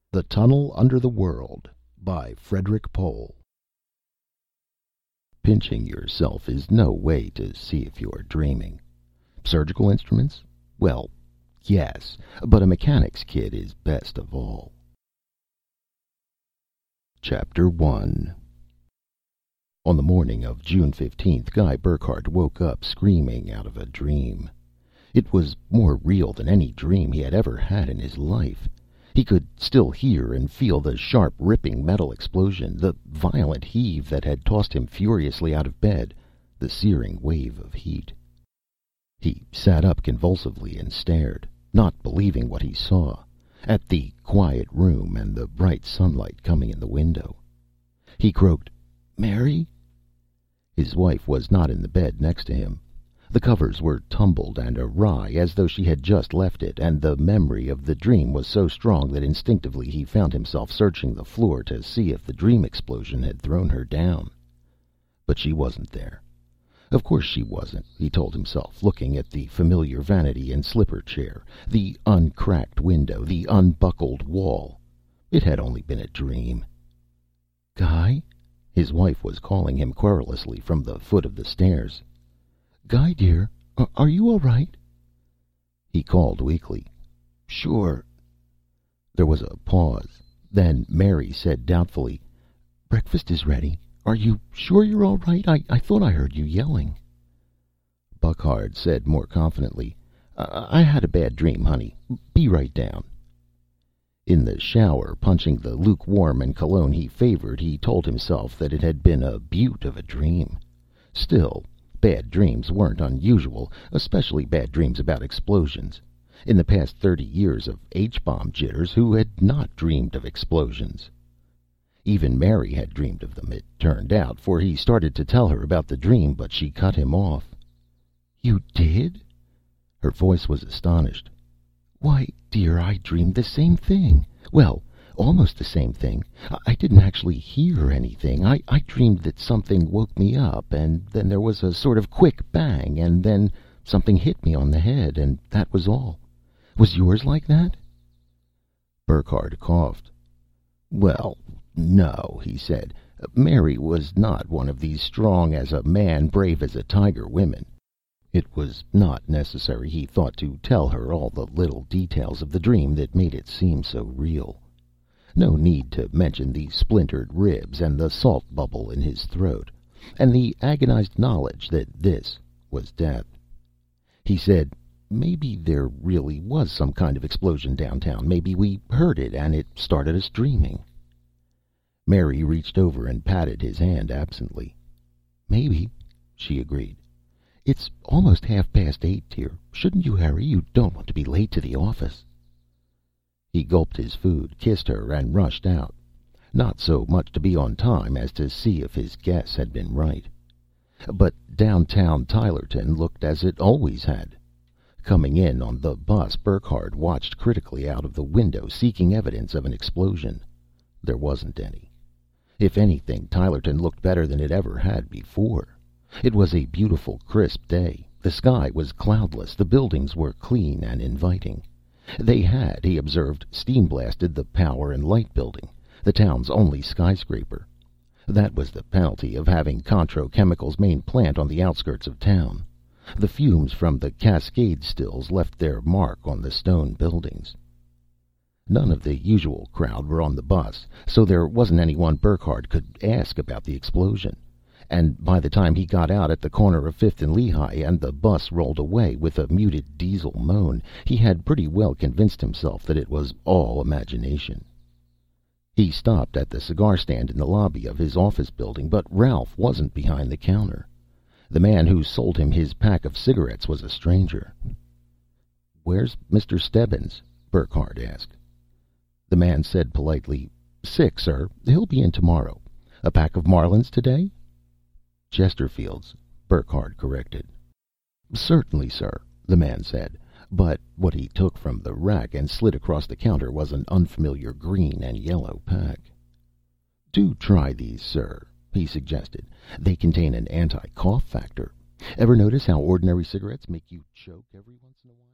The Tunnel Under the World by Frederik Pohl. Pinching yourself is no way to see if you're dreaming. Surgical instruments? Well, yes, but a mechanic's kit is best of all. Chapter 1. On the morning of June 15th, Guy Burckhardt woke up screaming out of a dream. It was more real than any dream he had ever had in his life. He could still hear and feel the sharp, ripping metal explosion, the violent heave that had tossed him furiously out of bed, the searing wave of heat. He sat up convulsively and stared, not believing what he saw, at the quiet room and the bright sunlight coming in the window. He croaked, "Mary?" His wife was not in the bed next to him. The covers were tumbled and awry, as though she had just left it, and the memory of the dream was so strong that instinctively he found himself searching the floor to see if the dream explosion had thrown her down. But she wasn't there. Of course she wasn't, he told himself, looking at the familiar vanity and slipper chair, the uncracked window, the unbuckled wall. It had only been a dream. "Guy?" His wife was calling him querulously from the foot of the stairs. "Guy, dear, are you all right?" He called weakly, "Sure." There was a pause. Then Mary said doubtfully, "Breakfast is ready. Are you sure you're all right? I thought I heard you yelling." Burckhardt said more confidently, "I had a bad dream, honey. Be right down." In the shower, punching the lukewarm and cologne he favored, he told himself that it had been a beaut of a dream. Still, bad dreams weren't unusual, especially bad dreams about explosions. In the past 30 years of H-bomb jitters, who had not dreamed of explosions? Even Mary had dreamed of them, it turned out, for he started to tell her about the dream, but she cut him off. "You did?" Her voice was astonished. "Why, dear, I dreamed the same thing. Well, almost the same thing. I didn't actually hear anything. I dreamed that something woke me up, and then there was a sort of quick bang, and then something hit me on the head, and that was all. Was yours like that?" Burckhardt coughed. "Well, no," he said. "Mary was not one of these strong as a man, brave as a tiger women." It was not necessary, he thought, to tell her all the little details of the dream that made it seem so real. No need to mention the splintered ribs and the salt bubble in his throat, and the agonized knowledge that this was death. He said, "Maybe there really was some kind of explosion downtown. Maybe we heard it and it started us dreaming." Mary reached over and patted his hand absently. "Maybe," she agreed. "It's almost 8:30, dear. Shouldn't you hurry? You don't want to be late to the office." He gulped his food, kissed her, and rushed out. Not so much to be on time as to see if his guess had been right. But downtown Tylerton looked as it always had. Coming in on the bus, Burckhardt watched critically out of the window, seeking evidence of an explosion. There wasn't any. If anything, Tylerton looked better than it ever had before. It was a beautiful, crisp day. The sky was cloudless. The buildings were clean and inviting. They had, he observed, steam blasted the Power and Light Building, the town's only skyscraper. That was the penalty of having Contro Chemical's main plant on the outskirts of town. The fumes from the Cascade stills left their mark on the stone buildings. None of the usual crowd were on the bus, so there wasn't anyone Burckhardt could ask about the explosion. And by the time he got out at the corner of Fifth and Lehigh, and the bus rolled away with a muted diesel moan, he had pretty well convinced himself that it was all imagination. He stopped at the cigar stand in the lobby of his office building, but Ralph wasn't behind the counter. The man who sold him his pack of cigarettes was a stranger. "Where's Mr. Stebbins?" Burckhardt asked. The man said politely, "Sick, sir. He'll be in tomorrow. A pack of Marlins today?" "Chesterfields," Burckhardt corrected. "Certainly, sir," the man said, but what he took from the rack and slid across the counter was an unfamiliar green and yellow pack. "Do try these, sir," he suggested. "They contain an anti-cough factor. Ever notice how ordinary cigarettes make you choke every once in a while?"